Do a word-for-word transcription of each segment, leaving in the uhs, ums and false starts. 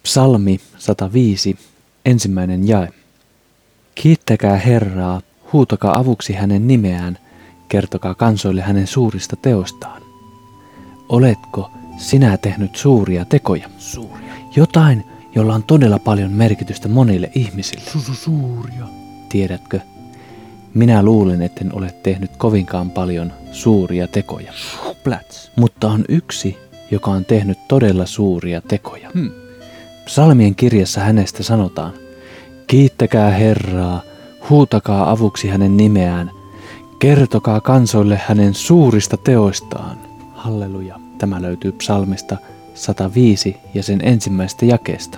Psalmi sata viisi, ensimmäinen jae. Kiittäkää Herraa, huutakaa avuksi hänen nimeään, kertokaa kansoille hänen suurista teostaan. Oletko sinä tehnyt suuria tekoja? Suuria. Jotain, jolla on todella paljon merkitystä monille ihmisille. Su- suuria. Tiedätkö, minä luulen, etten ole tehnyt kovinkaan paljon suuria tekoja. Plats. Mutta on yksi, joka on tehnyt todella suuria tekoja. Hmm. Psalmien kirjassa hänestä sanotaan, kiittäkää Herraa, huutakaa avuksi hänen nimeään, kertokaa kansoille hänen suurista teoistaan. Halleluja. Tämä löytyy psalmista sata viisi ja sen ensimmäisestä jakeesta.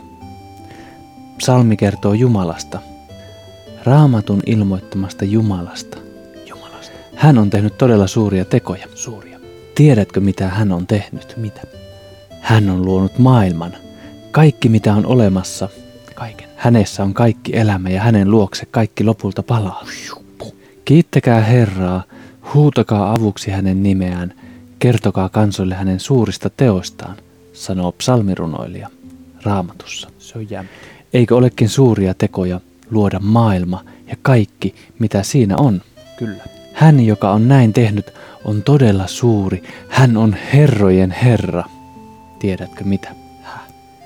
Psalmi kertoo Jumalasta, Raamatun ilmoittamasta Jumalasta. Jumalasta. Hän on tehnyt todella suuria tekoja. Suuria. Tiedätkö, mitä hän on tehnyt? Mitä? Hän on luonut maailman. Kaikki, mitä on olemassa. Kaiken. Hänessä on kaikki elämä ja hänen luokse kaikki lopulta palaa. Kiittäkää Herraa, huutakaa avuksi hänen nimeään, kertokaa kansoille hänen suurista teoistaan, sanoo psalmirunoilija Raamatussa. Se on jämpti. Eikö olekin suuria tekoja luoda maailma ja kaikki, mitä siinä on? Kyllä. Hän, joka on näin tehnyt, on todella suuri. Hän on herrojen Herra. Tiedätkö mitä? Häh?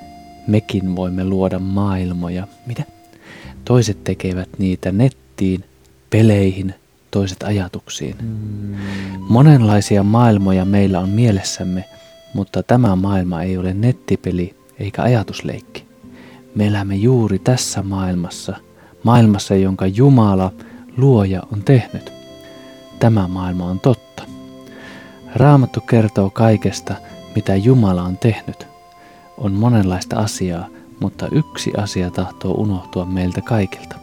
Mekin voimme luoda maailmoja. Mitä? Toiset tekevät niitä nettiin, peleihin, toiset ajatuksiin. Mm. Monenlaisia maailmoja meillä on mielessämme, mutta tämä maailma ei ole nettipeli eikä ajatusleikki. Me elämme juuri tässä maailmassa, maailmassa, jonka Jumala, luoja, on tehnyt. Tämä maailma on totta. Raamattu kertoo kaikesta, mitä Jumala on tehnyt. On monenlaista asiaa, mutta yksi asia tahtoo unohtua meiltä kaikilta.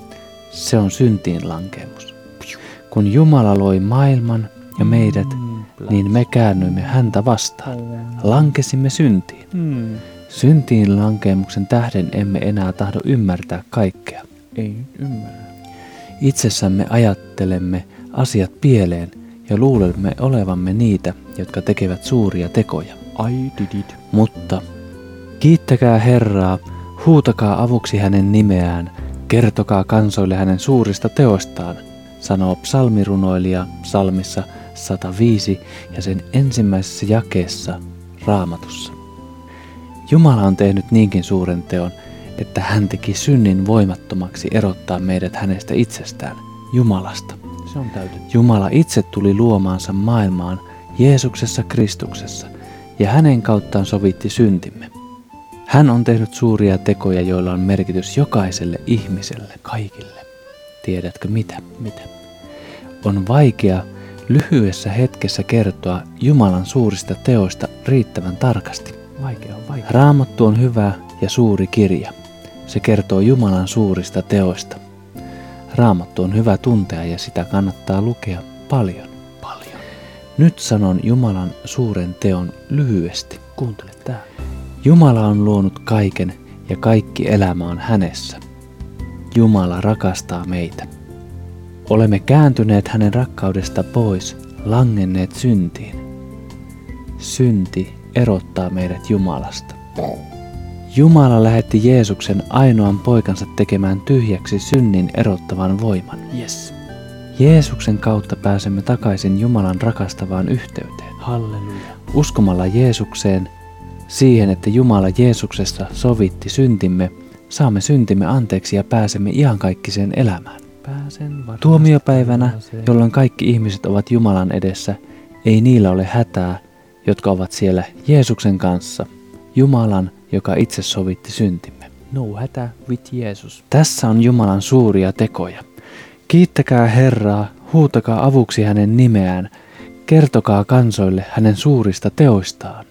Se on syntiin lankemus. Kun Jumala loi maailman ja meidät, niin me käännyimme häntä vastaan. Lankesimme syntiin. Mm. Syntiin lankemuksen tähden emme enää tahdo ymmärtää kaikkea. Ei nyt ymmärrä. Itsessämme ajattelemme asiat pieleen ja luulemme olevamme niitä, jotka tekevät suuria tekoja. I did it. Mutta kiittäkää Herraa, huutakaa avuksi hänen nimeään, kertokaa kansoille hänen suurista teoistaan, sanoo psalmirunoilija psalmissa sata viisi ja sen ensimmäisessä jakeessa Raamatussa. Jumala on tehnyt niinkin suuren teon, että hän teki synnin voimattomaksi erottaa meidät hänestä itsestään, Jumalasta. Se on täytetty. Jumala itse tuli luomaansa maailmaan Jeesuksessa Kristuksessa ja hänen kauttaan sovitti syntimme. Hän on tehnyt suuria tekoja, joilla on merkitys jokaiselle ihmiselle, kaikille. Tiedätkö mitä? Mitä? On vaikea lyhyessä hetkessä kertoa Jumalan suurista teoista riittävän tarkasti. Vaikea on vaikea. Raamattu on hyvä ja suuri kirja. Se kertoo Jumalan suurista teoista. Raamattu on hyvä tuntea ja sitä kannattaa lukea paljon. Paljon. Nyt sanon Jumalan suuren teon lyhyesti. Kuuntele tää. Jumala on luonut kaiken ja kaikki elämä on hänessä. Jumala rakastaa meitä. Olemme kääntyneet hänen rakkaudesta pois, langenneet syntiin. Synti erottaa meidät Jumalasta. Jumala lähetti Jeesuksen ainoan poikansa tekemään tyhjäksi synnin erottavan voiman. Yes. Jeesuksen kautta pääsemme takaisin Jumalan rakastavaan yhteyteen. Halleluja. Uskomalla Jeesukseen, siihen, että Jumala Jeesuksessa sovitti syntimme, saamme syntimme anteeksi ja pääsemme iankaikkiseen elämään. Pääsen varmasti. Tuomiopäivänä, jolloin kaikki ihmiset ovat Jumalan edessä, ei niillä ole hätää, jotka ovat siellä Jeesuksen kanssa, Jumalan, joka itse sovitti syntimme. No hätä with Jeesus. Tässä on Jumalan suuria tekoja. Kiittäkää Herraa, huutakaa avuksi hänen nimeään, kertokaa kansoille hänen suurista teoistaan.